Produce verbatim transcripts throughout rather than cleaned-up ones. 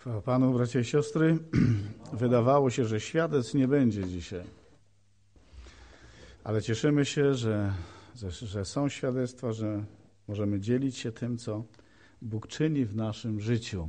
Chwała Panu, bracia i siostry. Wydawało się, że świadectw nie będzie dzisiaj. Ale cieszymy się, że, że, że są świadectwa, że możemy dzielić się tym, co Bóg czyni w naszym życiu.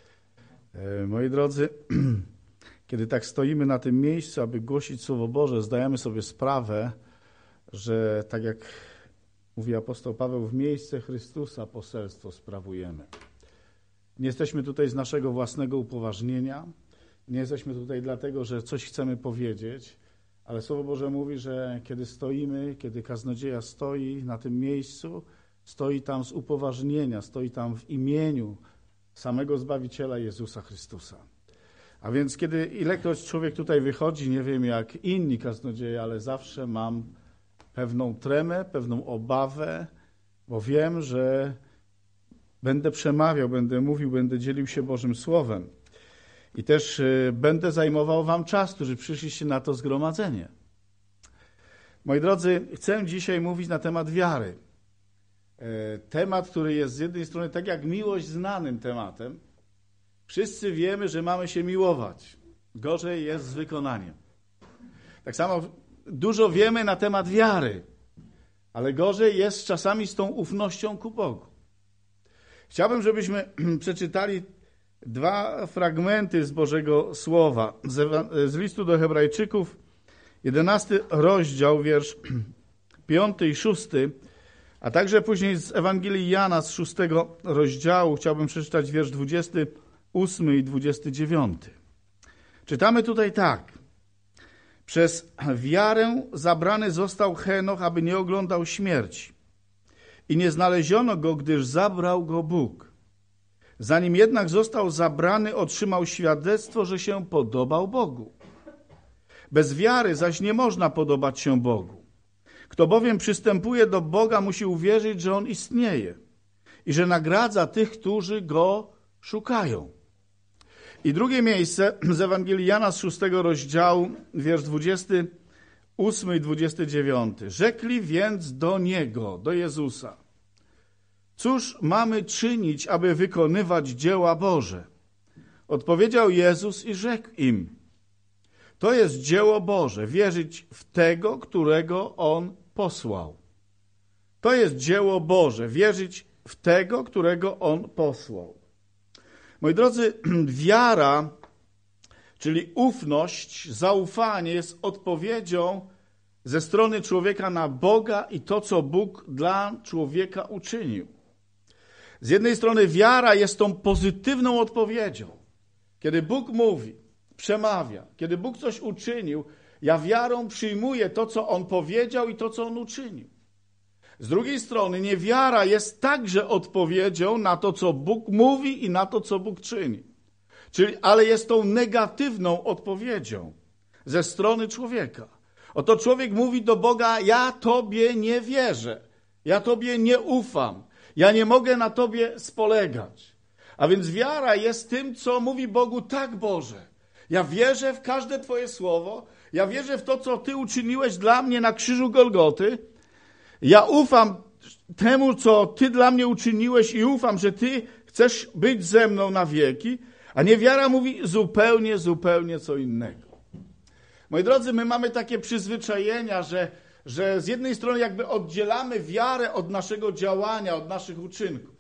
E, moi drodzy, kiedy tak stoimy na tym miejscu, aby głosić Słowo Boże, zdajemy sobie sprawę, że tak jak mówi apostoł Paweł, w miejsce Chrystusa poselstwo sprawujemy. Nie jesteśmy tutaj z naszego własnego upoważnienia, nie jesteśmy tutaj dlatego, że coś chcemy powiedzieć, ale Słowo Boże mówi, że kiedy stoimy, kiedy kaznodzieja stoi na tym miejscu, stoi tam z upoważnienia, stoi tam w imieniu samego Zbawiciela Jezusa Chrystusa. A więc kiedy ilekroć człowiek tutaj wychodzi, nie wiem jak inni kaznodzieje, ale zawsze mam pewną tremę, pewną obawę, bo wiem, że będę przemawiał, będę mówił, będę dzielił się Bożym Słowem. I też y, będę zajmował wam czas, którzy przyszliście na to zgromadzenie. Moi drodzy, chcę dzisiaj mówić na temat wiary. E, temat, który jest z jednej strony tak jak miłość znanym tematem. Wszyscy wiemy, że mamy się miłować. Gorzej jest z wykonaniem. Tak samo dużo wiemy na temat wiary, ale gorzej jest czasami z tą ufnością ku Bogu. Chciałbym, żebyśmy przeczytali dwa fragmenty z Bożego Słowa. Z, z listu do Hebrajczyków, jedenasty rozdział, wiersz piąty i szósty, a także później z Ewangelii Jana z szóstego rozdziału. Chciałbym przeczytać wiersz dwudziesty ósmy i dwudziesty dziewiąty. Czytamy tutaj tak. Przez wiarę zabrany został Henoch, aby nie oglądał śmierci. I nie znaleziono go, gdyż zabrał go Bóg. Zanim jednak został zabrany, otrzymał świadectwo, że się podobał Bogu. Bez wiary zaś nie można podobać się Bogu. Kto bowiem przystępuje do Boga, musi uwierzyć, że On istnieje i że nagradza tych, którzy Go szukają. I drugie miejsce z Ewangelii Jana z szóstego rozdziału, wiersz dwudziesty ósmy i dwudziesty dziewiąty. Rzekli więc do Niego, do Jezusa: cóż mamy czynić, aby wykonywać dzieła Boże? Odpowiedział Jezus i rzekł im: to jest dzieło Boże, wierzyć w Tego, którego On posłał. To jest dzieło Boże, wierzyć w Tego, którego On posłał. Moi drodzy, wiara, czyli ufność, zaufanie jest odpowiedzią ze strony człowieka na Boga i to, co Bóg dla człowieka uczynił. Z jednej strony wiara jest tą pozytywną odpowiedzią. Kiedy Bóg mówi, przemawia, kiedy Bóg coś uczynił, ja wiarą przyjmuję to, co On powiedział i to, co On uczynił. Z drugiej strony niewiara jest także odpowiedzią na to, co Bóg mówi i na to, co Bóg czyni. Czyli, ale jest tą negatywną odpowiedzią ze strony człowieka. Oto człowiek mówi do Boga: ja Tobie nie wierzę, ja Tobie nie ufam, ja nie mogę na Tobie spolegać. A więc wiara jest tym, co mówi Bogu: tak, Boże, ja wierzę w każde Twoje słowo, ja wierzę w to, co Ty uczyniłeś dla mnie na krzyżu Golgoty, ja ufam temu, co Ty dla mnie uczyniłeś i ufam, że Ty chcesz być ze mną na wieki, a niewiara mówi zupełnie, zupełnie co innego. Moi drodzy, my mamy takie przyzwyczajenia, że, że z jednej strony jakby oddzielamy wiarę od naszego działania, od naszych uczynków.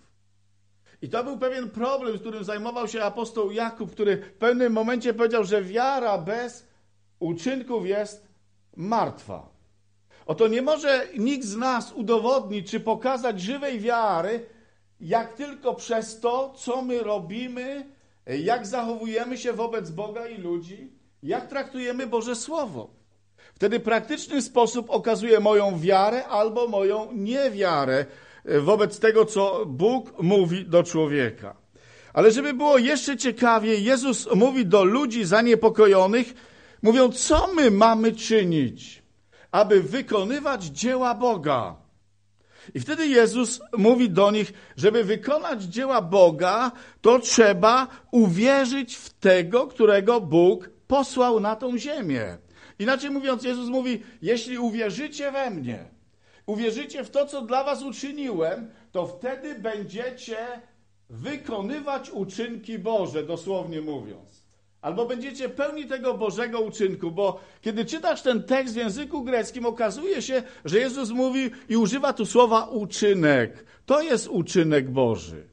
I to był pewien problem, z którym zajmował się apostoł Jakub, który w pewnym momencie powiedział, że wiara bez uczynków jest martwa. Oto nie może nikt z nas udowodnić czy pokazać żywej wiary, jak tylko przez to, co my robimy, jak zachowujemy się wobec Boga i ludzi, jak traktujemy Boże Słowo. Wtedy praktyczny sposób okazuje moją wiarę albo moją niewiarę wobec tego, co Bóg mówi do człowieka. Ale żeby było jeszcze ciekawiej, Jezus mówi do ludzi zaniepokojonych, mówiąc, co my mamy czynić, aby wykonywać dzieła Boga. I wtedy Jezus mówi do nich, żeby wykonać dzieła Boga, to trzeba uwierzyć w Tego, którego Bóg posłał na tą ziemię. Inaczej mówiąc, Jezus mówi, jeśli uwierzycie we mnie, uwierzycie w to, co dla was uczyniłem, to wtedy będziecie wykonywać uczynki Boże, dosłownie mówiąc. Albo będziecie pełni tego Bożego uczynku, bo kiedy czytasz ten tekst w języku greckim, okazuje się, że Jezus mówi i używa tu słowa uczynek. To jest uczynek Boży.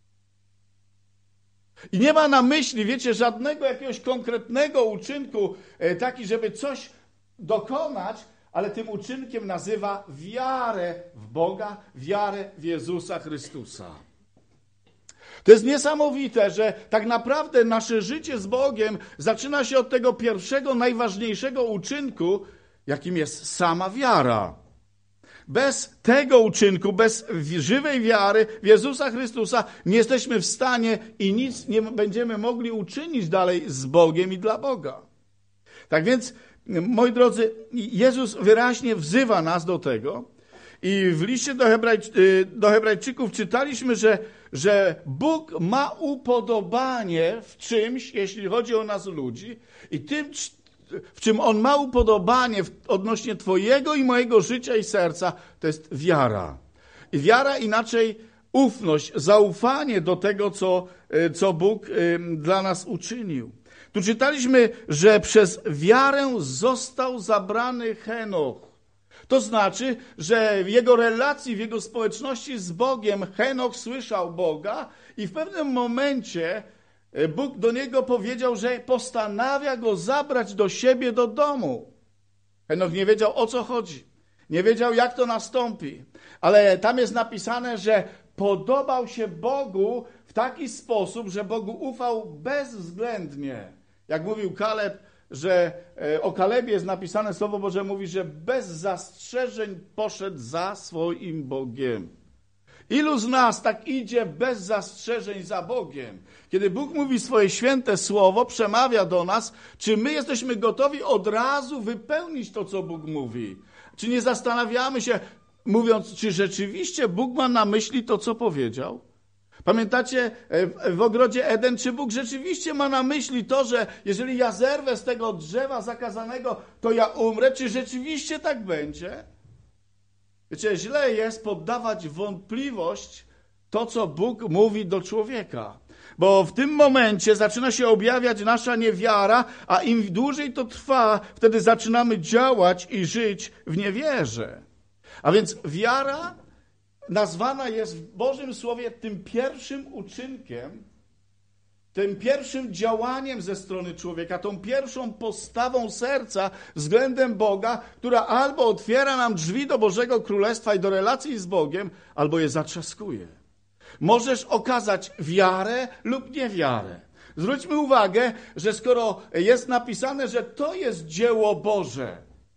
I nie ma na myśli, wiecie, żadnego jakiegoś konkretnego uczynku, taki, żeby coś dokonać, ale tym uczynkiem nazywa wiarę w Boga, wiarę w Jezusa Chrystusa. To jest niesamowite, że tak naprawdę nasze życie z Bogiem zaczyna się od tego pierwszego, najważniejszego uczynku, jakim jest sama wiara. Bez tego uczynku, bez żywej wiary w Jezusa Chrystusa nie jesteśmy w stanie i nic nie będziemy mogli uczynić dalej z Bogiem i dla Boga. Tak więc, moi drodzy, Jezus wyraźnie wzywa nas do tego i w liście do, Hebrajczy, do Hebrajczyków czytaliśmy, że, że Bóg ma upodobanie w czymś, jeśli chodzi o nas ludzi, i tym, w czym On ma upodobanie odnośnie twojego i mojego życia i serca, to jest wiara. I wiara, inaczej ufność, zaufanie do tego, co, co Bóg dla nas uczynił. Tu czytaliśmy, że przez wiarę został zabrany Henoch. To znaczy, że w jego relacji, w jego społeczności z Bogiem Henoch słyszał Boga i w pewnym momencie Bóg do niego powiedział, że postanawia go zabrać do siebie do domu. Henoch nie wiedział, o co chodzi. Nie wiedział, jak to nastąpi. Ale tam jest napisane, że podobał się Bogu w taki sposób, że Bogu ufał bezwzględnie. Jak mówił Kaleb, że o Kalebie jest napisane, Słowo Boże mówi, że bez zastrzeżeń poszedł za swoim Bogiem. Ilu z nas tak idzie bez zastrzeżeń za Bogiem? Kiedy Bóg mówi swoje święte słowo, przemawia do nas, czy my jesteśmy gotowi od razu wypełnić to, co Bóg mówi? Czy nie zastanawiamy się, mówiąc, czy rzeczywiście Bóg ma na myśli to, co powiedział? Pamiętacie w ogrodzie Eden, czy Bóg rzeczywiście ma na myśli to, że jeżeli ja zerwę z tego drzewa zakazanego, to ja umrę? Czy rzeczywiście tak będzie? Wiecie, źle jest poddawać w wątpliwość to, co Bóg mówi do człowieka. Bo w tym momencie zaczyna się objawiać nasza niewiara, a im dłużej to trwa, wtedy zaczynamy działać i żyć w niewierze. A więc wiara nazwana jest w Bożym Słowie tym pierwszym uczynkiem, tym pierwszym działaniem ze strony człowieka, tą pierwszą postawą serca względem Boga, która albo otwiera nam drzwi do Bożego Królestwa i do relacji z Bogiem, albo je zatrzaskuje. Możesz okazać wiarę lub niewiarę. Zwróćmy uwagę, że skoro jest napisane, że to jest dzieło Boże,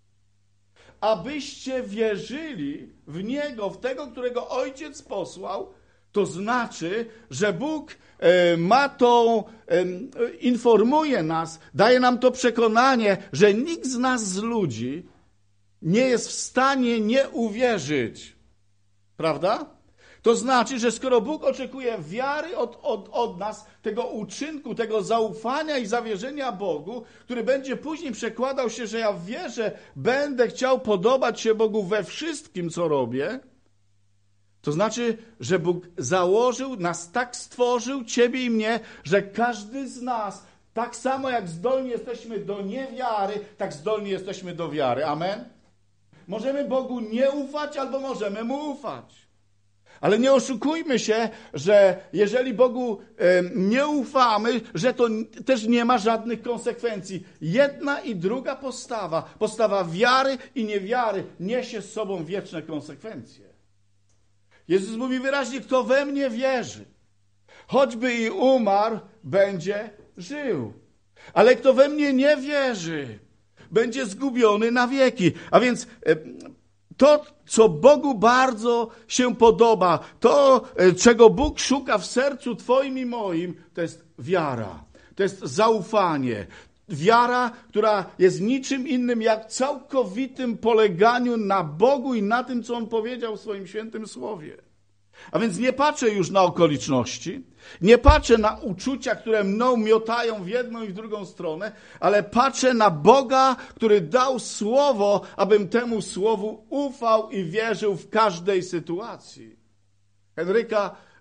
abyście wierzyli w Niego, w tego, którego Ojciec posłał, to znaczy, że Bóg ma tą, informuje nas, daje nam to przekonanie, że nikt z nas z ludzi nie jest w stanie nie uwierzyć. Prawda? To znaczy, że skoro Bóg oczekuje wiary od, od, od nas, tego uczynku, tego zaufania i zawierzenia Bogu, który będzie później przekładał się, że ja wierzę, będę chciał podobać się Bogu we wszystkim, co robię, to znaczy, że Bóg założył, nas tak stworzył, ciebie i mnie, że każdy z nas, tak samo jak zdolni jesteśmy do niewiary, tak zdolni jesteśmy do wiary. Amen? Możemy Bogu nie ufać, albo możemy Mu ufać. Ale nie oszukujmy się, że jeżeli Bogu nie ufamy, że to też nie ma żadnych konsekwencji. Jedna i druga postawa, postawa wiary i niewiary, niesie z sobą wieczne konsekwencje. Jezus mówi wyraźnie, kto we mnie wierzy, choćby i umarł, będzie żył. Ale kto we mnie nie wierzy, będzie zgubiony na wieki. A więc to, co Bogu bardzo się podoba, to, czego Bóg szuka w sercu twoim i moim, to jest wiara, to jest zaufanie. Wiara, która jest niczym innym jak całkowitym poleganiu na Bogu i na tym, co On powiedział w swoim świętym słowie. A więc nie patrzę już na okoliczności, nie patrzę na uczucia, które mną miotają w jedną i w drugą stronę, ale patrzę na Boga, który dał słowo, abym temu słowu ufał i wierzył w każdej sytuacji. Henryka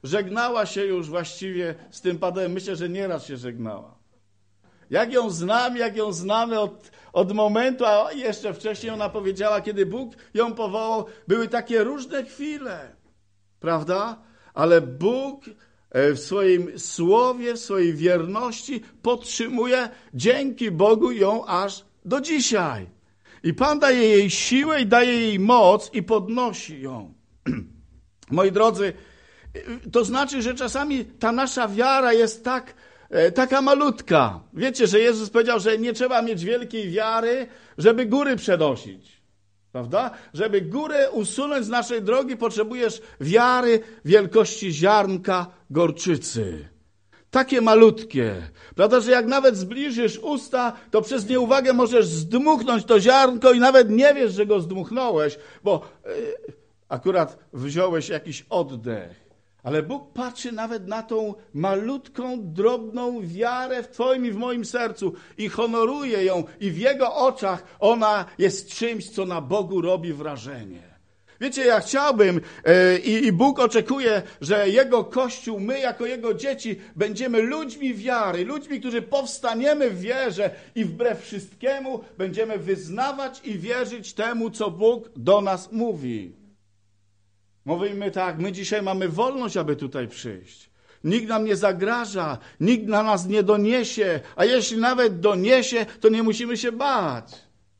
żegnała się już właściwie z tym Panem. Myślę, że nieraz się żegnała. Jak ją znam, jak ją znamy od, od momentu, a jeszcze wcześniej ona powiedziała, kiedy Bóg ją powołał, były takie różne chwile, prawda? Ale Bóg w swoim słowie, w swojej wierności podtrzymuje dzięki Bogu ją aż do dzisiaj. I Pan daje jej siłę i daje jej moc i podnosi ją. Moi drodzy, to znaczy, że czasami ta nasza wiara jest tak, taka malutka. Wiecie, że Jezus powiedział, że nie trzeba mieć wielkiej wiary, żeby góry przenosić. Prawda? Żeby górę usunąć z naszej drogi, potrzebujesz wiary wielkości ziarnka gorczycy. Takie malutkie. Prawda, że jak nawet zbliżysz usta, to przez nieuwagę możesz zdmuchnąć to ziarnko i nawet nie wiesz, że go zdmuchnąłeś, bo yy, akurat wziąłeś jakiś oddech. Ale Bóg patrzy nawet na tą malutką, drobną wiarę w Twoim i w moim sercu i honoruje ją i w Jego oczach ona jest czymś, co na Bogu robi wrażenie. Wiecie, ja chciałbym yy, i Bóg oczekuje, że Jego Kościół, my jako Jego dzieci będziemy ludźmi wiary, ludźmi, którzy powstaniemy w wierze i wbrew wszystkiemu będziemy wyznawać i wierzyć temu, co Bóg do nas mówi. Mówimy tak, my dzisiaj mamy wolność, aby tutaj przyjść. Nikt nam nie zagraża, nikt na nas nie doniesie, a jeśli nawet doniesie, to nie musimy się bać.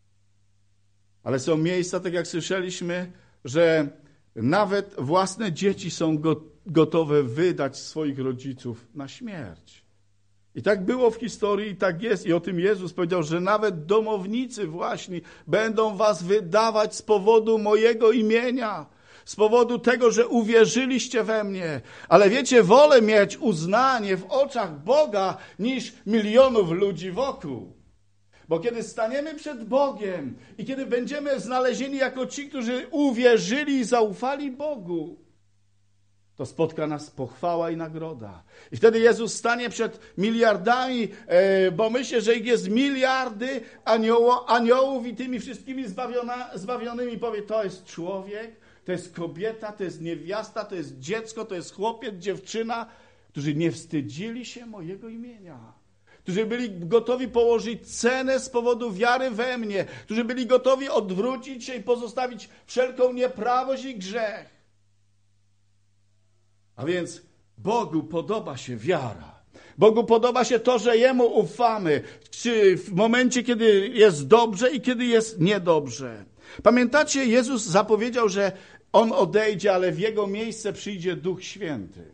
Ale są miejsca, tak jak słyszeliśmy, że nawet własne dzieci są gotowe wydać swoich rodziców na śmierć. I tak było w historii i tak jest. I o tym Jezus powiedział, że nawet domownicy właśnie będą was wydawać z powodu mojego imienia. Z powodu tego, że uwierzyliście we mnie. Ale wiecie, wolę mieć uznanie w oczach Boga niż milionów ludzi wokół. Bo kiedy staniemy przed Bogiem i kiedy będziemy znalezieni jako ci, którzy uwierzyli i zaufali Bogu, to spotka nas pochwała i nagroda. I wtedy Jezus stanie przed miliardami, bo myślę, że ich jest miliardy anioło, aniołów i tymi wszystkimi zbawiona, zbawionymi powie, to jest człowiek, to jest kobieta, to jest niewiasta, to jest dziecko, to jest chłopiec, dziewczyna, którzy nie wstydzili się mojego imienia. Którzy byli gotowi położyć cenę z powodu wiary we mnie. Którzy byli gotowi odwrócić się i pozostawić wszelką nieprawość i grzech. A więc Bogu podoba się wiara. Bogu podoba się to, że Jemu ufamy. Czy w momencie, kiedy jest dobrze i kiedy jest niedobrze. Pamiętacie, Jezus zapowiedział, że On odejdzie, ale w Jego miejsce przyjdzie Duch Święty.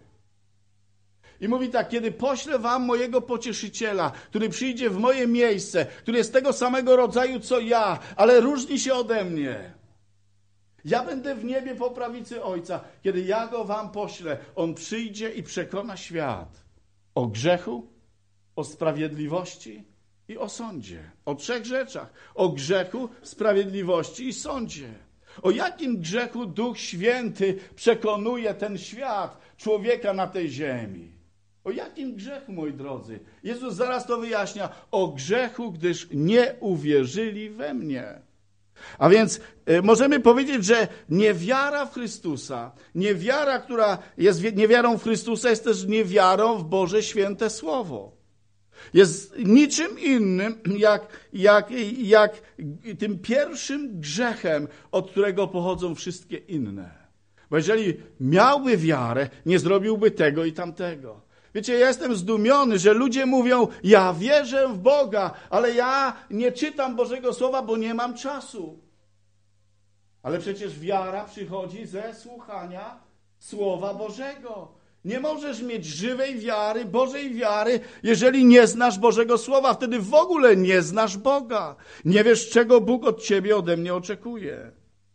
I mówi tak, kiedy poślę wam mojego pocieszyciela, który przyjdzie w moje miejsce, który jest tego samego rodzaju co ja, ale różni się ode mnie. Ja będę w niebie po prawicy Ojca. Kiedy ja go wam poślę, On przyjdzie i przekona świat o grzechu, o sprawiedliwości i o sądzie. O trzech rzeczach. O grzechu, sprawiedliwości i sądzie. O jakim grzechu Duch Święty przekonuje ten świat, człowieka na tej ziemi? O jakim grzechu, moi drodzy? Jezus zaraz to wyjaśnia. O grzechu, gdyż nie uwierzyli we mnie. A więc y, możemy powiedzieć, że niewiara w Chrystusa, niewiara, która jest niewiarą w Chrystusa, jest też niewiarą w Boże święte Słowo. Jest niczym innym, jak, jak, jak tym pierwszym grzechem, od którego pochodzą wszystkie inne. Bo jeżeli miałby wiarę, nie zrobiłby tego i tamtego. Wiecie, ja jestem zdumiony, że ludzie mówią, ja wierzę w Boga, ale ja nie czytam Bożego Słowa, bo nie mam czasu. Ale przecież wiara przychodzi ze słuchania Słowa Bożego. Nie możesz mieć żywej wiary, Bożej wiary, jeżeli nie znasz Bożego Słowa. Wtedy w ogóle nie znasz Boga. Nie wiesz, czego Bóg od ciebie, ode mnie oczekuje.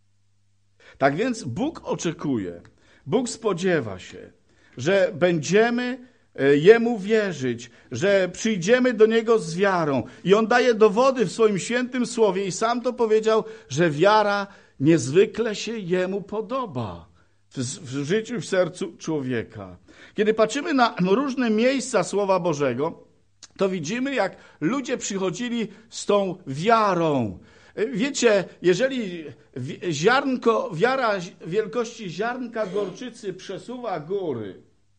Tak więc Bóg oczekuje, Bóg spodziewa się, że będziemy Jemu wierzyć, że przyjdziemy do Niego z wiarą. I On daje dowody w swoim świętym słowie i sam to powiedział, że wiara niezwykle się Jemu podoba w, w życiu, w sercu człowieka. Kiedy patrzymy na różne miejsca Słowa Bożego, to widzimy, jak ludzie przychodzili z tą wiarą. Wiecie, jeżeli ziarnko, wiara wielkości ziarnka gorczycy przesuwa góry,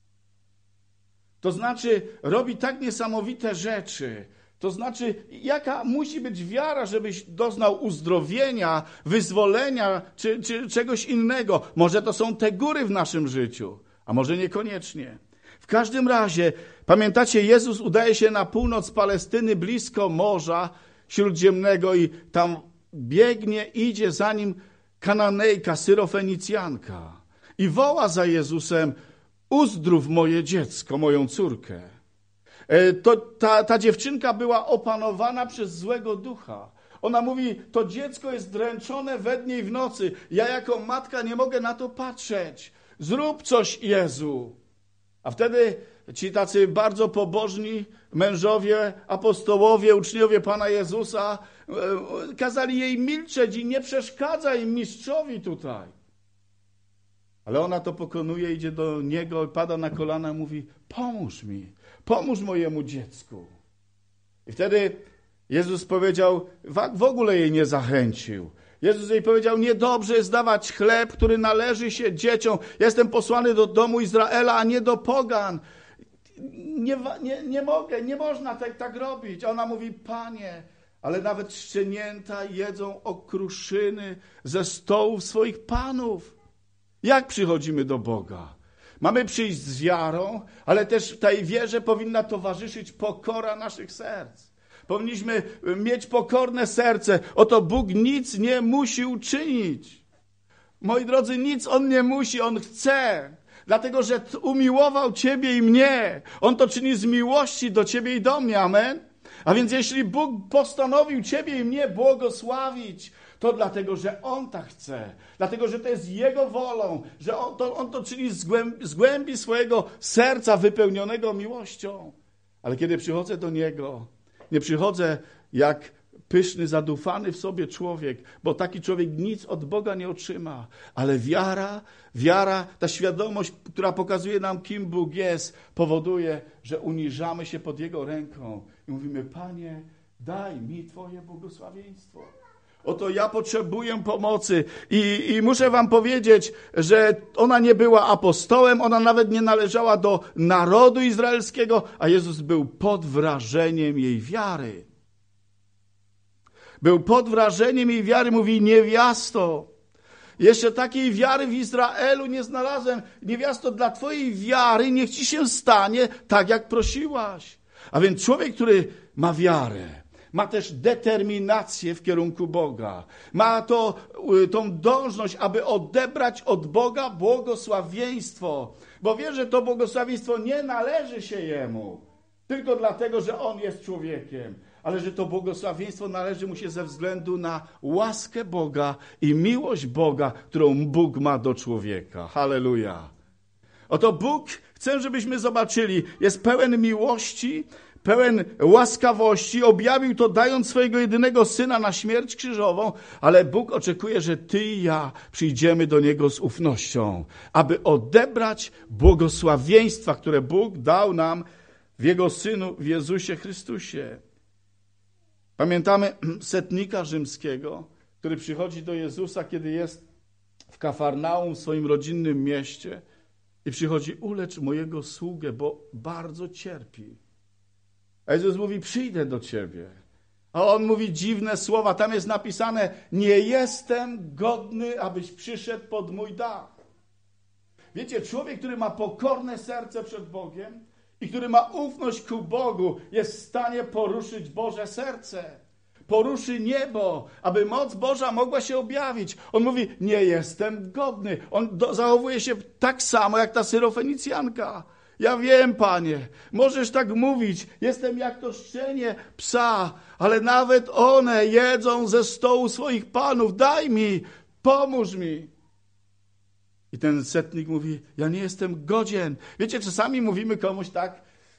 To znaczy robi tak niesamowite rzeczy. To znaczy, jaka musi być wiara, żebyś doznał uzdrowienia, wyzwolenia czy, czy czegoś innego. Może to są te góry w naszym życiu, a może niekoniecznie. W każdym razie, pamiętacie, Jezus udaje się na północ Palestyny, blisko Morza Śródziemnego i tam biegnie, idzie za nim Kananejka, Syrofenicjanka i woła za Jezusem: uzdrów moje dziecko, moją córkę. To, ta, ta dziewczynka była opanowana przez złego ducha. Ona mówi: to dziecko jest dręczone we dnie i w nocy. Ja jako matka nie mogę na to patrzeć. Zrób coś, Jezu. A wtedy ci tacy bardzo pobożni mężowie, apostołowie, uczniowie Pana Jezusa kazali jej milczeć i nie przeszkadza im mistrzowi tutaj. Ale ona to pokonuje, idzie do niego, pada na kolana i mówi: pomóż mi, pomóż mojemu dziecku. I wtedy Jezus powiedział, w ogóle jej nie zachęcił. Jezus jej powiedział: niedobrze jest dawać chleb, który należy się dzieciom. Ja jestem posłany do domu Izraela, a nie do pogan. Nie, nie, nie mogę, nie można tak, tak robić. A ona mówi: Panie, ale nawet szczenięta jedzą okruszyny ze stołów swoich panów. Jak przychodzimy do Boga? Mamy przyjść z wiarą, ale też tej wierze powinna towarzyszyć pokora naszych serc. Powinniśmy mieć pokorne serce. Oto Bóg nic nie musi uczynić. Moi drodzy, nic On nie musi, On chce. Dlatego, że umiłował Ciebie i mnie. On to czyni z miłości do Ciebie i do mnie. Amen? A więc jeśli Bóg postanowił Ciebie i mnie błogosławić, to dlatego, że On tak chce. Dlatego, że to jest Jego wolą. Że On to, on to czyni z głębi, z głębi swojego serca wypełnionego miłością. Ale kiedy przychodzę do Niego, nie przychodzę jak pyszny, zadufany w sobie człowiek, bo taki człowiek nic od Boga nie otrzyma. Ale wiara, wiara, ta świadomość, która pokazuje nam, kim Bóg jest, powoduje, że uniżamy się pod Jego ręką i mówimy: Panie, daj mi Twoje błogosławieństwo. Oto ja potrzebuję pomocy i, i muszę wam powiedzieć, że ona nie była apostołem, ona nawet nie należała do narodu izraelskiego, a Jezus był pod wrażeniem jej wiary. Był pod wrażeniem jej wiary, mówi: niewiasto, jeszcze takiej wiary w Izraelu nie znalazłem. Niewiasto, dla twojej wiary niech ci się stanie tak, jak prosiłaś. A więc człowiek, który ma wiarę, ma też determinację w kierunku Boga. Ma to, tą dążność, aby odebrać od Boga błogosławieństwo. Bo wie, że to błogosławieństwo nie należy się Jemu. Tylko dlatego, że On jest człowiekiem. Ale że to błogosławieństwo należy mu się ze względu na łaskę Boga i miłość Boga, którą Bóg ma do człowieka. Halleluja. Oto Bóg, chcę, żebyśmy zobaczyli, jest pełen miłości, pełen łaskawości, objawił to, dając swojego jedynego Syna na śmierć krzyżową, ale Bóg oczekuje, że ty i ja przyjdziemy do Niego z ufnością, aby odebrać błogosławieństwa, które Bóg dał nam w Jego Synu, w Jezusie Chrystusie. Pamiętamy setnika rzymskiego, który przychodzi do Jezusa, kiedy jest w Kafarnaum, w swoim rodzinnym mieście, i przychodzi: ulecz mojego sługę, bo bardzo cierpi. A Jezus mówi: przyjdę do ciebie. A on mówi dziwne słowa. Tam jest napisane: nie jestem godny, abyś przyszedł pod mój dach. Wiecie, człowiek, który ma pokorne serce przed Bogiem i który ma ufność ku Bogu, jest w stanie poruszyć Boże serce. Poruszy niebo, aby moc Boża mogła się objawić. On mówi: nie jestem godny. On do, zachowuje się tak samo jak ta Syrofenicjanka. Ja wiem, Panie, możesz tak mówić, jestem jak to szczenie psa, ale nawet one jedzą ze stołu swoich panów. Daj mi, pomóż mi. I ten setnik mówi: ja nie jestem godzien. Wiecie, czasami mówimy komuś tak,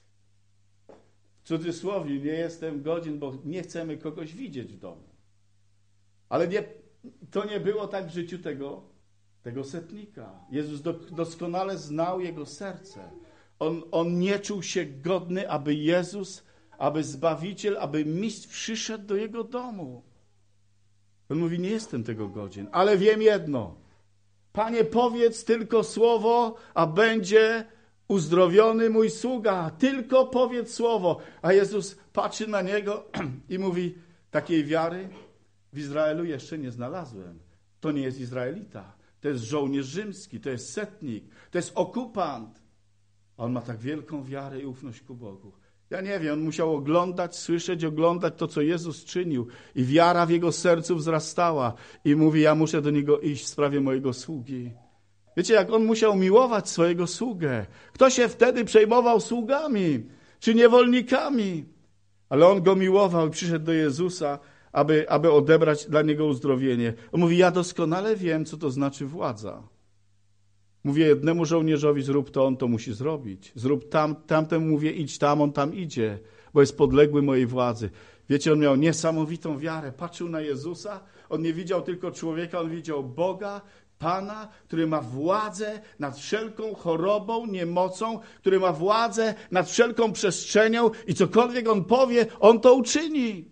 w cudzysłowie, nie jestem godzien, bo nie chcemy kogoś widzieć w domu. Ale nie, to nie było tak w życiu tego, tego setnika. Jezus do, doskonale znał jego serce. On, on nie czuł się godny, aby Jezus, aby Zbawiciel, aby mistrz przyszedł do jego domu. On mówi: nie jestem tego godzien, ale wiem jedno. Panie, powiedz tylko słowo, a będzie uzdrowiony mój sługa, tylko powiedz słowo. A Jezus patrzy na niego i mówi, takiej wiary w Izraelu jeszcze nie znalazłem. To nie jest Izraelita, to jest żołnierz rzymski, to jest setnik, to jest okupant. A on ma tak wielką wiarę i ufność ku Bogu. Ja nie wiem, on musiał oglądać, słyszeć, oglądać to, co Jezus czynił. I wiara w jego sercu wzrastała. I mówi, ja muszę do niego iść w sprawie mojego sługi. Wiecie, jak on musiał miłować swojego sługę. Kto się wtedy przejmował sługami czy niewolnikami? Ale on go miłował i przyszedł do Jezusa, aby, aby odebrać dla niego uzdrowienie. On mówi, ja doskonale wiem, co to znaczy władza. Mówię jednemu żołnierzowi, zrób to, on to musi zrobić. Zrób tam, tamtemu mówię, idź tam, on tam idzie, bo jest podległy mojej władzy. Wiecie, on miał niesamowitą wiarę. Patrzył na Jezusa, on nie widział tylko człowieka, on widział Boga, Pana, który ma władzę nad wszelką chorobą, niemocą, który ma władzę nad wszelką przestrzenią i cokolwiek on powie, on to uczyni.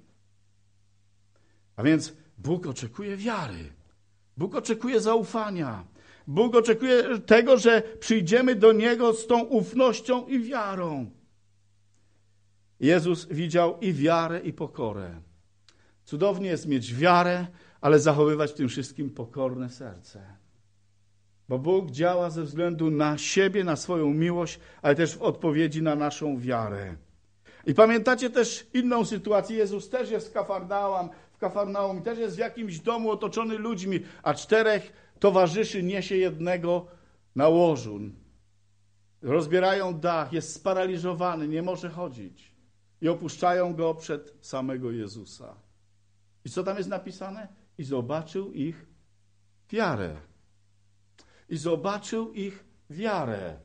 A więc Bóg oczekuje wiary. Bóg oczekuje zaufania. Bóg oczekuje tego, że przyjdziemy do Niego z tą ufnością i wiarą. Jezus widział i wiarę, i pokorę. Cudownie jest mieć wiarę, ale zachowywać w tym wszystkim pokorne serce. Bo Bóg działa ze względu na siebie, na swoją miłość, ale też w odpowiedzi na naszą wiarę. I pamiętacie też inną sytuację. Jezus też jest w Kafarnaum, w Kafarnaum, też jest w jakimś domu otoczony ludźmi, a czterech towarzyszy niesie jednego na łożu. Rozbierają dach, jest sparaliżowany, nie może chodzić. I opuszczają go przed samego Jezusa. I co tam jest napisane? I zobaczył ich wiarę. I zobaczył ich wiarę.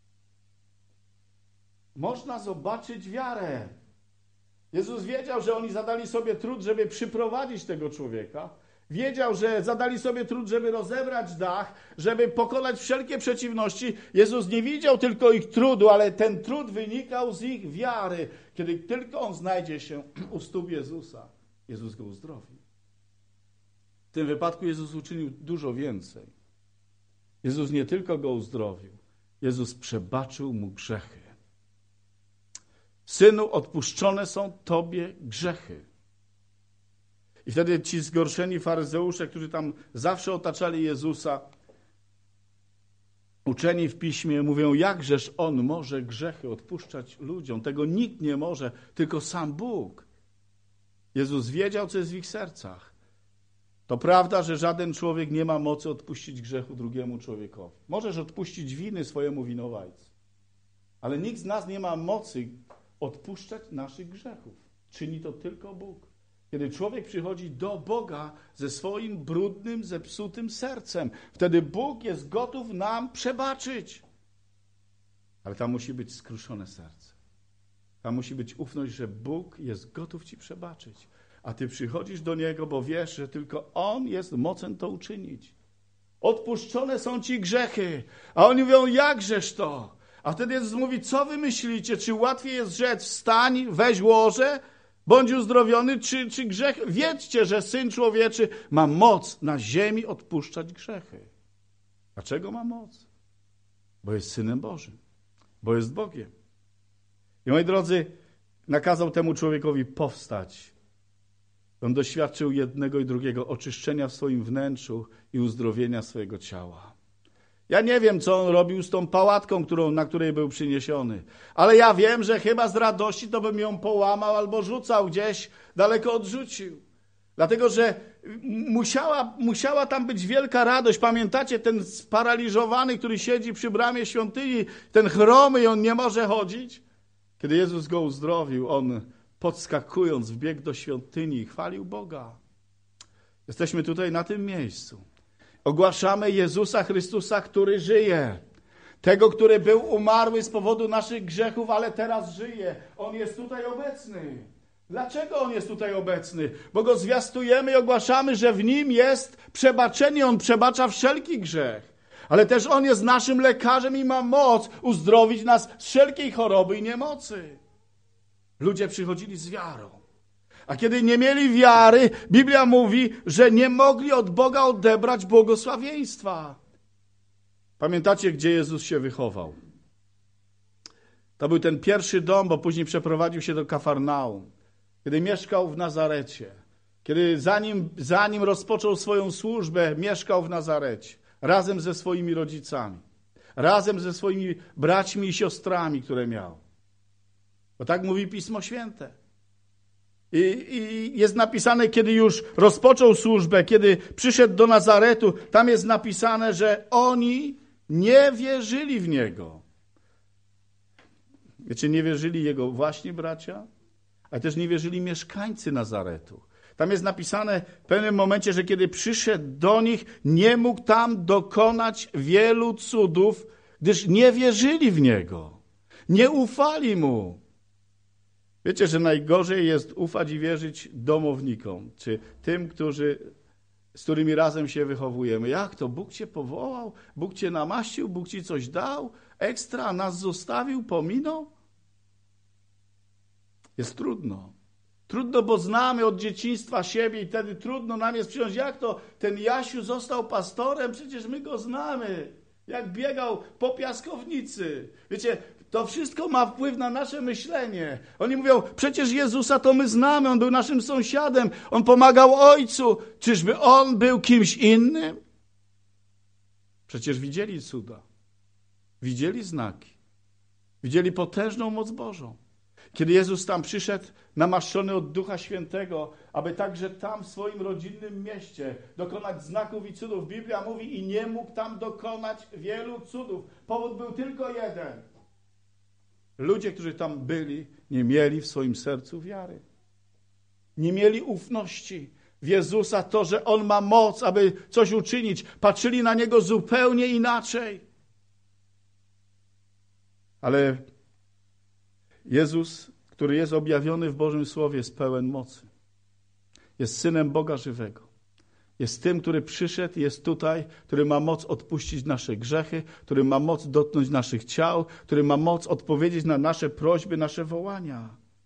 Można zobaczyć wiarę. Jezus wiedział, że oni zadali sobie trud, żeby przyprowadzić tego człowieka. Wiedział, że zadali sobie trud, żeby rozebrać dach, żeby pokonać wszelkie przeciwności. Jezus nie widział tylko ich trudu, ale ten trud wynikał z ich wiary. Kiedy tylko on znajdzie się u stóp Jezusa, Jezus go uzdrowi. W tym wypadku Jezus uczynił dużo więcej. Jezus nie tylko go uzdrowił, Jezus przebaczył mu grzechy. Synu, odpuszczone są tobie grzechy. I wtedy ci zgorszeni faryzeusze, którzy tam zawsze otaczali Jezusa, uczeni w piśmie, mówią, jakżeż on może grzechy odpuszczać ludziom? Tego nikt nie może, tylko sam Bóg. Jezus wiedział, co jest w ich sercach. To prawda, że żaden człowiek nie ma mocy odpuścić grzechu drugiemu człowiekowi. Możesz odpuścić winy swojemu winowajcy, ale nikt z nas nie ma mocy odpuszczać naszych grzechów. Czyni to tylko Bóg. Kiedy człowiek przychodzi do Boga ze swoim brudnym, zepsutym sercem, wtedy Bóg jest gotów nam przebaczyć. Ale tam musi być skruszone serce. Tam musi być ufność, że Bóg jest gotów ci przebaczyć. A ty przychodzisz do Niego, bo wiesz, że tylko On jest mocen to uczynić. Odpuszczone są ci grzechy. A oni mówią, jakżeż to? A wtedy Jezus mówi, co wy myślicie? Czy łatwiej jest rzec, wstań, weź łoże, bądź uzdrowiony, czy, czy grzech? Wiedzcie, że Syn Człowieczy ma moc na ziemi odpuszczać grzechy. Dlaczego ma moc? Bo jest Synem Bożym. Bo jest Bogiem. I moi drodzy, nakazał temu człowiekowi powstać. On doświadczył jednego i drugiego oczyszczenia w swoim wnętrzu i uzdrowienia swojego ciała. Ja nie wiem, co on robił z tą pałatką, którą, na której był przyniesiony. Ale ja wiem, że chyba z radości to bym ją połamał albo rzucał gdzieś, daleko odrzucił. Dlatego, że musiała, musiała tam być wielka radość. Pamiętacie, ten sparaliżowany, który siedzi przy bramie świątyni, ten chromy i on nie może chodzić? Kiedy Jezus go uzdrowił, on podskakując wbiegł do świątyni i chwalił Boga. Jesteśmy tutaj na tym miejscu. Ogłaszamy Jezusa Chrystusa, który żyje. Tego, który był umarły z powodu naszych grzechów, ale teraz żyje. On jest tutaj obecny. Dlaczego On jest tutaj obecny? Bo Go zwiastujemy i ogłaszamy, że w Nim jest przebaczenie. On przebacza wszelki grzech. Ale też On jest naszym lekarzem i ma moc uzdrowić nas z wszelkiej choroby i niemocy. Ludzie przychodzili z wiarą. A kiedy nie mieli wiary, Biblia mówi, że nie mogli od Boga odebrać błogosławieństwa. Pamiętacie, gdzie Jezus się wychował? To był ten pierwszy dom, bo później przeprowadził się do Kafarnaum. Kiedy mieszkał w Nazarecie. Kiedy zanim, zanim rozpoczął swoją służbę, mieszkał w Nazarecie. Razem ze swoimi rodzicami. Razem ze swoimi braćmi i siostrami, które miał. Bo tak mówi Pismo Święte. I, I jest napisane, kiedy już rozpoczął służbę, kiedy przyszedł do Nazaretu, tam jest napisane, że oni nie wierzyli w Niego. Wiecie, nie wierzyli Jego właśnie bracia, ale też nie wierzyli mieszkańcy Nazaretu. Tam jest napisane w pewnym momencie, że kiedy przyszedł do nich, nie mógł tam dokonać wielu cudów, gdyż nie wierzyli w Niego. Nie ufali Mu. Wiecie, że najgorzej jest ufać i wierzyć domownikom, czy tym, którzy, z którymi razem się wychowujemy. Jak to? Bóg cię powołał? Bóg cię namaścił? Bóg ci coś dał? Ekstra, a nas zostawił, pominął? Jest trudno. Trudno, bo znamy od dzieciństwa siebie i wtedy trudno nam jest przyjąć, jak to ten Jasiu został pastorem, przecież my go znamy. Jak biegał po piaskownicy. Wiecie, to wszystko ma wpływ na nasze myślenie. Oni mówią, przecież Jezusa to my znamy, On był naszym sąsiadem, On pomagał Ojcu. Czyżby On był kimś innym? Przecież widzieli cuda. Widzieli znaki. Widzieli potężną moc Bożą. Kiedy Jezus tam przyszedł, namaszczony od Ducha Świętego, aby także tam w swoim rodzinnym mieście dokonać znaków i cudów. Biblia mówi, i nie mógł tam dokonać wielu cudów. Powód był tylko jeden. Ludzie, którzy tam byli, nie mieli w swoim sercu wiary. Nie mieli ufności w Jezusa, to, że On ma moc, aby coś uczynić. Patrzyli na Niego zupełnie inaczej. Ale Jezus, który jest objawiony w Bożym Słowie, jest pełen mocy. Jest Synem Boga żywego. Jest tym, który przyszedł, jest tutaj, który ma moc odpuścić nasze grzechy, który ma moc dotknąć naszych ciał, który ma moc odpowiedzieć na nasze prośby, nasze wołania.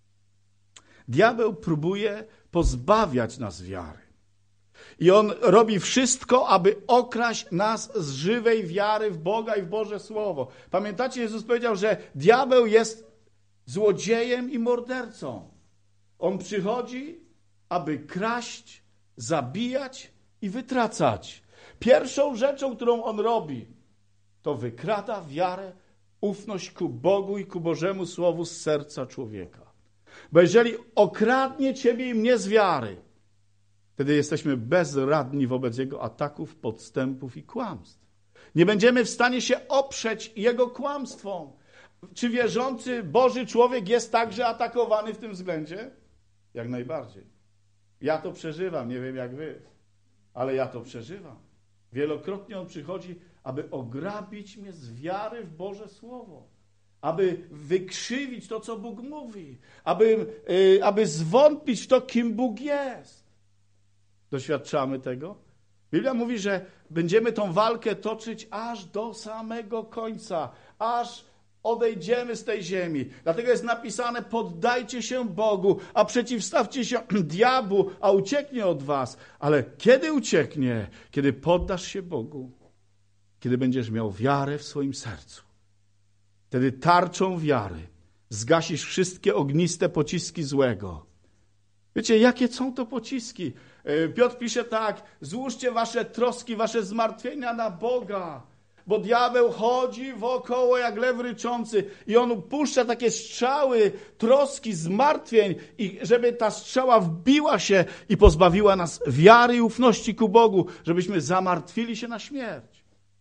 Diabeł próbuje pozbawiać nas wiary. I on robi wszystko, aby okraść nas z żywej wiary w Boga i w Boże Słowo. Pamiętacie, Jezus powiedział, że diabeł jest złodziejem i mordercą. On przychodzi, aby kraść, zabijać i wytracać. Pierwszą rzeczą, którą on robi, to wykrada wiarę, ufność ku Bogu i ku Bożemu Słowu z serca człowieka. Bo jeżeli okradnie ciebie i mnie z wiary, wtedy jesteśmy bezradni wobec jego ataków, podstępów i kłamstw. Nie będziemy w stanie się oprzeć jego kłamstwom. Czy wierzący Boży człowiek jest także atakowany w tym względzie? Jak najbardziej. Ja to przeżywam, nie wiem jak wy, ale ja to przeżywam. Wielokrotnie on przychodzi, aby ograbić mnie z wiary w Boże Słowo. Aby wykrzywić to, co Bóg mówi. Aby, yy, aby zwątpić w to, kim Bóg jest. Doświadczamy tego? Biblia mówi, że będziemy tą walkę toczyć aż do samego końca. Aż odejdziemy z tej ziemi. Dlatego jest napisane, poddajcie się Bogu, a przeciwstawcie się diabłu, a ucieknie od was. Ale kiedy ucieknie? Kiedy poddasz się Bogu. Kiedy będziesz miał wiarę w swoim sercu. Wtedy tarczą wiary zgasisz wszystkie ogniste pociski złego. Wiecie, jakie są to pociski? Piotr pisze tak, złóżcie wasze troski, wasze zmartwienia na Boga. Bo diabeł chodzi wokoło jak lew ryczący i on puszcza takie strzały, troski, zmartwień, i żeby ta strzała wbiła się i pozbawiła nas wiary i ufności ku Bogu, żebyśmy zamartwili się na śmierć.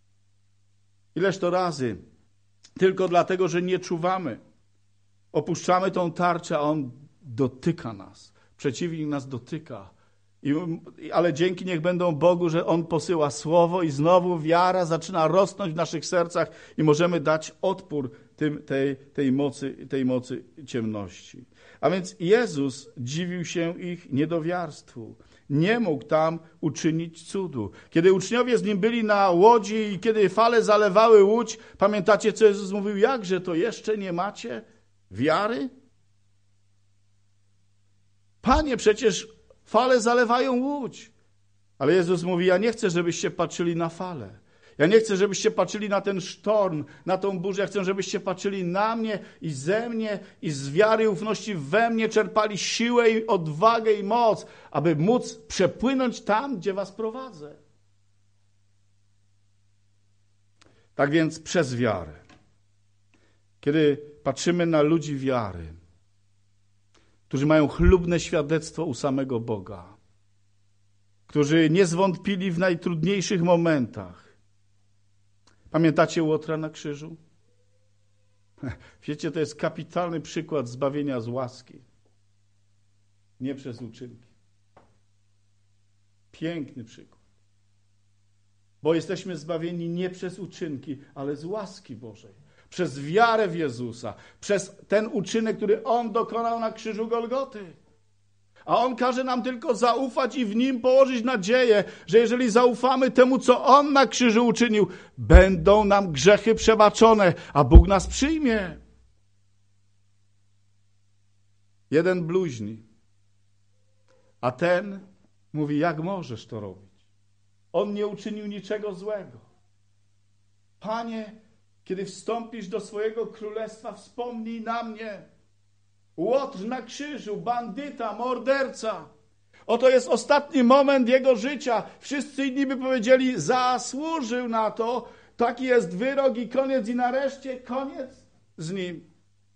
Ileż to razy, tylko dlatego, że nie czuwamy, opuszczamy tą tarczę, a on dotyka nas, przeciwnik nas dotyka. I, ale dzięki niech będą Bogu, że On posyła słowo i znowu wiara zaczyna rosnąć w naszych sercach i możemy dać odpór tym, tej, tej, mocy, tej mocy ciemności. A więc Jezus dziwił się ich niedowiarstwu. Nie mógł tam uczynić cudu. Kiedy uczniowie z Nim byli na łodzi i kiedy fale zalewały łódź, pamiętacie, co Jezus mówił? Jakże to jeszcze nie macie wiary? Panie, przecież fale zalewają łódź. Ale Jezus mówi, ja nie chcę, żebyście patrzyli na fale. Ja nie chcę, żebyście patrzyli na ten sztorm, na tą burzę. Ja chcę, żebyście patrzyli na mnie i ze mnie i z wiary i ufności we mnie czerpali siłę i odwagę i moc, aby móc przepłynąć tam, gdzie was prowadzę. Tak więc przez wiarę. Kiedy patrzymy na ludzi wiary, którzy mają chlubne świadectwo u samego Boga, którzy nie zwątpili w najtrudniejszych momentach. Pamiętacie Łotra na krzyżu? Wiecie, to jest kapitalny przykład zbawienia z łaski. Nie przez uczynki. Piękny przykład. Bo jesteśmy zbawieni nie przez uczynki, ale z łaski Bożej. Przez wiarę w Jezusa. Przez ten uczynek, który On dokonał na krzyżu Golgoty. A On każe nam tylko zaufać i w Nim położyć nadzieję, że jeżeli zaufamy temu, co On na krzyżu uczynił, będą nam grzechy przebaczone, a Bóg nas przyjmie. Jeden bluźni, a ten mówi, jak możesz to robić? On nie uczynił niczego złego. Panie, kiedy wstąpisz do swojego królestwa, wspomnij na mnie. Łotr na krzyżu, bandyta, morderca. Oto jest ostatni moment jego życia. Wszyscy inni by powiedzieli, zasłużył na to. Taki jest wyrok i koniec i nareszcie koniec z nim.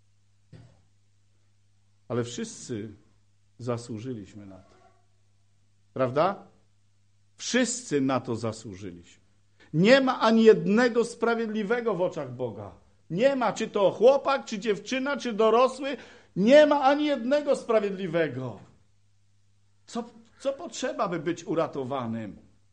Ale wszyscy zasłużyliśmy na to. Prawda? Wszyscy na to zasłużyliśmy. Nie ma ani jednego sprawiedliwego w oczach Boga. Nie ma, czy to chłopak, czy dziewczyna, czy dorosły. Nie ma ani jednego sprawiedliwego. Co, co potrzeba, by być uratowanym?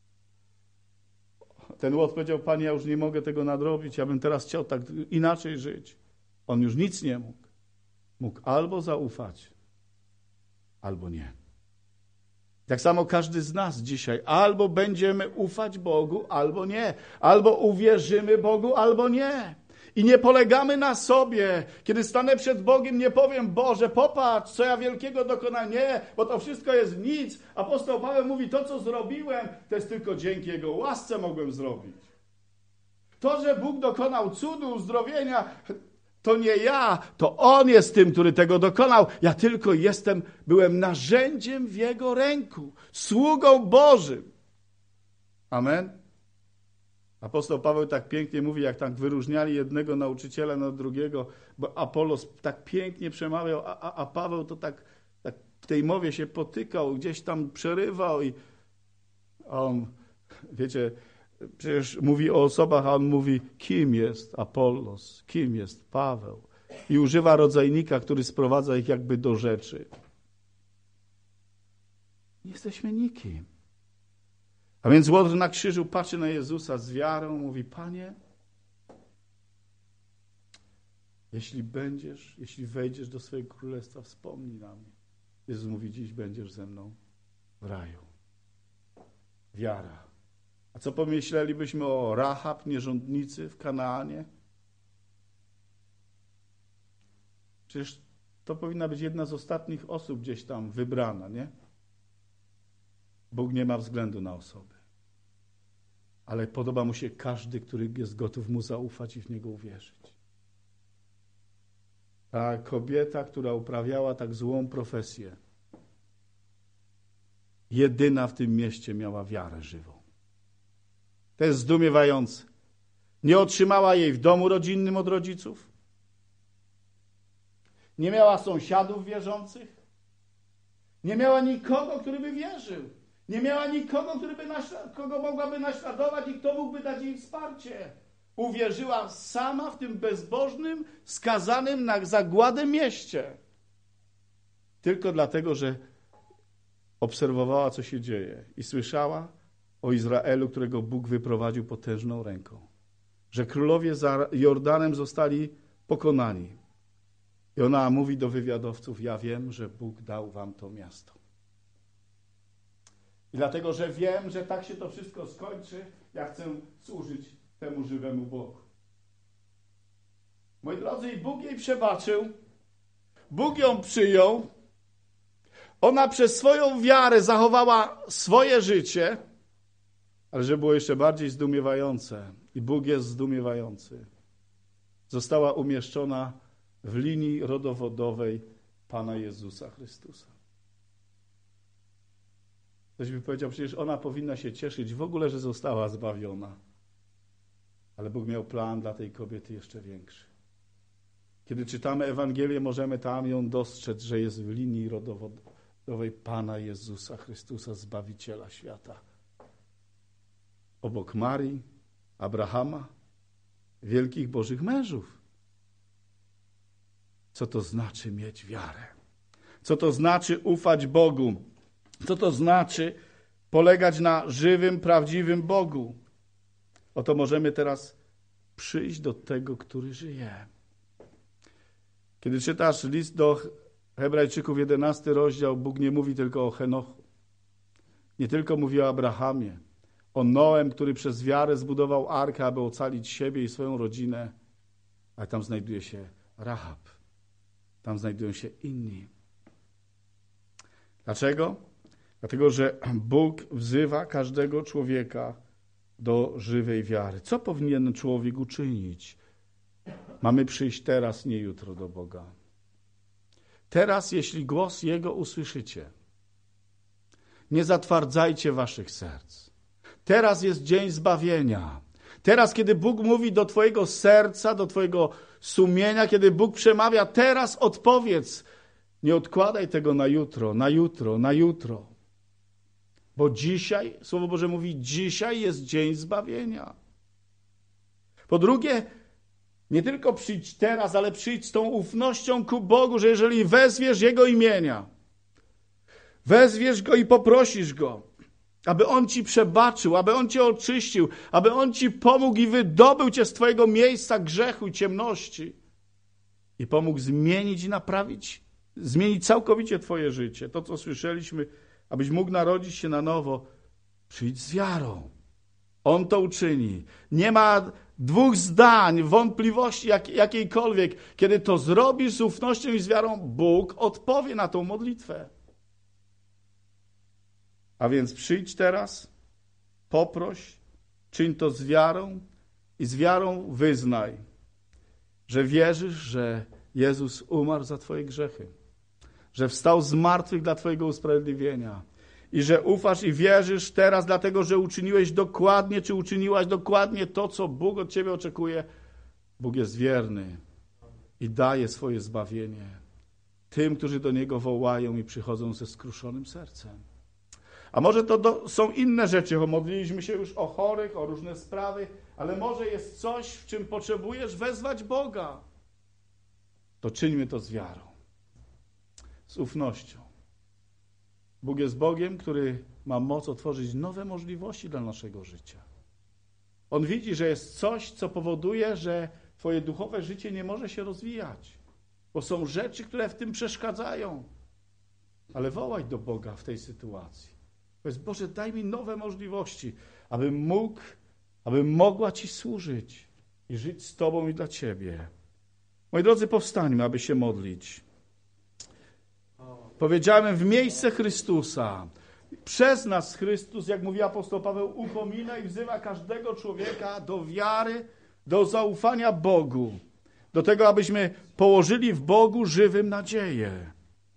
Ten Łotr powiedział, Panie, ja już nie mogę tego nadrobić. Ja bym teraz chciał tak inaczej żyć. On już nic nie mógł. Mógł albo zaufać, albo nie. Tak samo każdy z nas dzisiaj. Albo będziemy ufać Bogu, albo nie. Albo uwierzymy Bogu, albo nie. I nie polegamy na sobie. Kiedy stanę przed Bogiem, nie powiem, Boże, popatrz, co ja wielkiego dokonałem. Nie, bo to wszystko jest nic. Apostoł Paweł mówi, to, co zrobiłem, to jest tylko dzięki Jego łasce mogłem zrobić. To, że Bóg dokonał cudu, uzdrowienia, to nie ja, to On jest tym, który tego dokonał. Ja tylko jestem, byłem narzędziem w Jego ręku, sługą Bożym. Amen. Apostoł Paweł tak pięknie mówi, jak tak wyróżniali jednego nauczyciela na drugiego, bo Apolos tak pięknie przemawiał, a, a, a Paweł to tak, tak w tej mowie się potykał, gdzieś tam przerywał i on, wiecie, przecież mówi o osobach, a on mówi, kim jest Apollos, kim jest Paweł. I używa rodzajnika, który sprowadza ich jakby do rzeczy. Nie jesteśmy nikim. A więc Łotr na krzyżu patrzy na Jezusa z wiarą, mówi, Panie, jeśli będziesz, jeśli wejdziesz do swojego królestwa, wspomnij na mnie. Jezus mówi, dziś będziesz ze mną w raju. Wiara. A co pomyślelibyśmy o Rahab, nierządnicy w Kanaanie? Przecież to powinna być jedna z ostatnich osób gdzieś tam wybrana, nie? Bóg nie ma względu na osoby. Ale podoba mu się każdy, który jest gotów mu zaufać i w niego uwierzyć. Ta kobieta, która uprawiała tak złą profesję, jedyna w tym mieście miała wiarę żywą. To jest zdumiewające. Nie otrzymała jej w domu rodzinnym od rodziców. Nie miała sąsiadów wierzących. Nie miała nikogo, który by wierzył. Nie miała nikogo, który by naśla- kogo mogłaby naśladować i kto mógłby dać jej wsparcie. Uwierzyła sama w tym bezbożnym, skazanym na zagładę mieście. Tylko dlatego, że obserwowała, co się dzieje i słyszała o Izraelu, którego Bóg wyprowadził potężną ręką. Że królowie za Jordanem zostali pokonani. I ona mówi do wywiadowców, ja wiem, że Bóg dał wam to miasto. I dlatego, że wiem, że tak się to wszystko skończy, ja chcę służyć temu żywemu Bogu. Moi drodzy, i Bóg jej przebaczył, Bóg ją przyjął, ona przez swoją wiarę zachowała swoje życie, ale że było jeszcze bardziej zdumiewające, I Bóg jest zdumiewający. Została umieszczona w linii rodowodowej Pana Jezusa Chrystusa. Ktoś by powiedział, przecież ona powinna się cieszyć w ogóle, że została zbawiona. Ale Bóg miał plan dla tej kobiety jeszcze większy. Kiedy czytamy Ewangelię, możemy tam ją dostrzec, że jest w linii rodowodowej Pana Jezusa Chrystusa, Zbawiciela świata. Obok Marii, Abrahama, wielkich Bożych mężów. Co to znaczy mieć wiarę? Co to znaczy ufać Bogu? Co to znaczy polegać na żywym, prawdziwym Bogu? Oto możemy teraz przyjść do tego, który żyje. Kiedy czytasz list do Hebrajczyków, jedenasty rozdział, Bóg nie mówi tylko o Henochu. Nie tylko mówi o Abrahamie, o Noem, który przez wiarę zbudował arkę, aby ocalić siebie i swoją rodzinę, ale tam znajduje się Rahab. Tam znajdują się inni. Dlaczego? Dlatego, że Bóg wzywa każdego człowieka do żywej wiary. Co powinien człowiek uczynić? Mamy przyjść teraz, nie jutro do Boga. Teraz, jeśli głos Jego usłyszycie, nie zatwardzajcie waszych serc. Teraz jest dzień zbawienia. Teraz, kiedy Bóg mówi do twojego serca, do twojego sumienia, kiedy Bóg przemawia, teraz odpowiedz. Nie odkładaj tego na jutro, na jutro, na jutro. Bo dzisiaj, Słowo Boże mówi, dzisiaj jest dzień zbawienia. Po drugie, nie tylko przyjdź teraz, ale przyjdź z tą ufnością ku Bogu, że jeżeli wezwiesz Jego imienia, wezwiesz Go i poprosisz Go, aby On ci przebaczył, aby On cię oczyścił, aby On ci pomógł i wydobył cię z twojego miejsca grzechu i ciemności i pomógł zmienić i naprawić, zmienić całkowicie twoje życie. To, co słyszeliśmy, abyś mógł narodzić się na nowo, przyjdź z wiarą. On to uczyni. Nie ma dwóch zdań, wątpliwości jak, jakiejkolwiek. Kiedy to zrobisz z ufnością i z wiarą, Bóg odpowie na tą modlitwę. A więc przyjdź teraz, poproś, czyń to z wiarą i z wiarą wyznaj, że wierzysz, że Jezus umarł za twoje grzechy, że wstał z martwych dla twojego usprawiedliwienia i że ufasz i wierzysz teraz dlatego, że uczyniłeś dokładnie, czy uczyniłaś dokładnie to, co Bóg od ciebie oczekuje. Bóg jest wierny i daje swoje zbawienie tym, którzy do Niego wołają i przychodzą ze skruszonym sercem. A może to do, są inne rzeczy, bo modliliśmy się już o chorych, o różne sprawy, ale może jest coś, w czym potrzebujesz wezwać Boga. To czyńmy to z wiarą, z ufnością. Bóg jest Bogiem, który ma moc otworzyć nowe możliwości dla naszego życia. On widzi, że jest coś, co powoduje, że twoje duchowe życie nie może się rozwijać, bo są rzeczy, które w tym przeszkadzają. Ale wołaj do Boga w tej sytuacji. Powiedz, Boże, daj mi nowe możliwości, abym mógł, abym mogła Ci służyć i żyć z Tobą i dla Ciebie. Moi drodzy, powstańmy, aby się modlić. Powiedziałem w miejsce Chrystusa. Przez nas Chrystus, jak mówi apostoł Paweł, upomina i wzywa każdego człowieka do wiary, do zaufania Bogu. Do tego, abyśmy położyli w Bogu żywym nadzieję.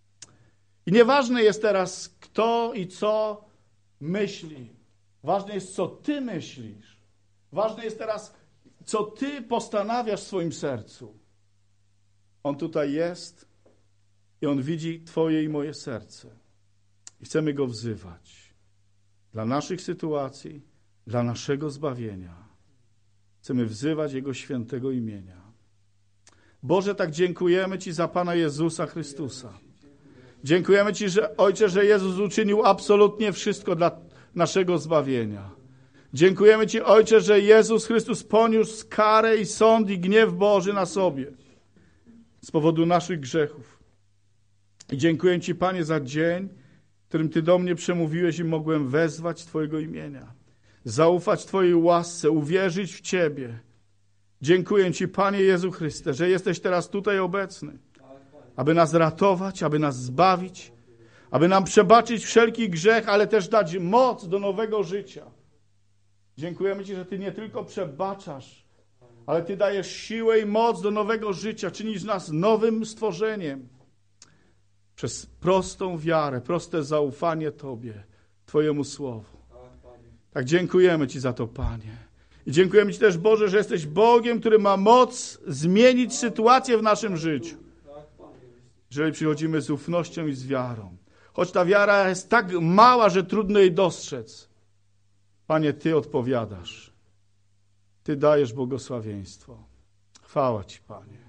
I nieważne jest teraz, kto i co myśli. Ważne jest, co ty myślisz. Ważne jest teraz, co ty postanawiasz w swoim sercu. On tutaj jest i On widzi twoje i moje serce. I chcemy Go wzywać. Dla naszych sytuacji, dla naszego zbawienia. Chcemy wzywać Jego świętego imienia. Boże, tak dziękujemy Ci za Pana Jezusa Chrystusa. Dziękujemy Ci, że Ojcze, że Jezus uczynił absolutnie wszystko dla naszego zbawienia. Dziękujemy Ci, Ojcze, że Jezus Chrystus poniósł karę i sąd i gniew Boży na sobie z powodu naszych grzechów. I dziękuję Ci, Panie, za dzień, w którym Ty do mnie przemówiłeś i mogłem wezwać Twojego imienia. Zaufać Twojej łasce, uwierzyć w Ciebie. Dziękuję Ci, Panie Jezu Chryste, że jesteś teraz tutaj obecny, aby nas ratować, aby nas zbawić, aby nam przebaczyć wszelki grzech, ale też dać moc do nowego życia. Dziękujemy Ci, że Ty nie tylko przebaczasz, ale Ty dajesz siłę i moc do nowego życia. Czynisz nas nowym stworzeniem. Przez prostą wiarę, proste zaufanie Tobie, Twojemu Słowu. Tak dziękujemy Ci za to, Panie. I dziękujemy Ci też, Boże, że jesteś Bogiem, który ma moc zmienić sytuację w naszym życiu. Jeżeli przychodzimy z ufnością i z wiarą. Choć ta wiara jest tak mała, że trudno jej dostrzec. Panie, Ty odpowiadasz. Ty dajesz błogosławieństwo. Chwała Ci, Panie.